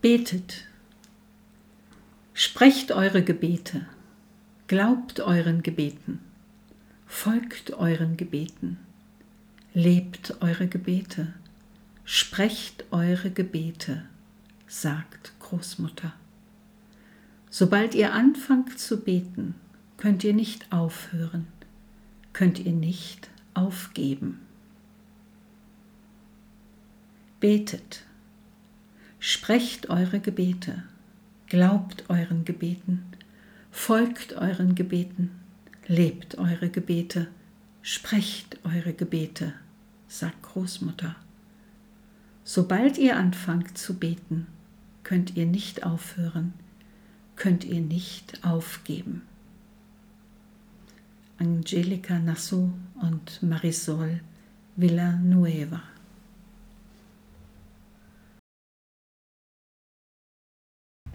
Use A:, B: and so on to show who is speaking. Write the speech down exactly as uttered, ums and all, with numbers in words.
A: Betet. Sprecht eure Gebete. Glaubt euren Gebeten. Folgt euren Gebeten. Lebt eure Gebete. Sprecht eure Gebete, sagt Großmutter. Sobald ihr anfangt zu beten, könnt ihr nicht aufhören, könnt ihr nicht aufgeben. Betet. Sprecht eure Gebete. Glaubt euren Gebeten. Folgt euren Gebeten. Lebt eure Gebete. Sprecht eure Gebete, sagt Großmutter. Sobald ihr anfangt zu beten, könnt ihr nicht aufhören, könnt ihr nicht aufgeben. Angelica Nassau und Marisol Villanueva.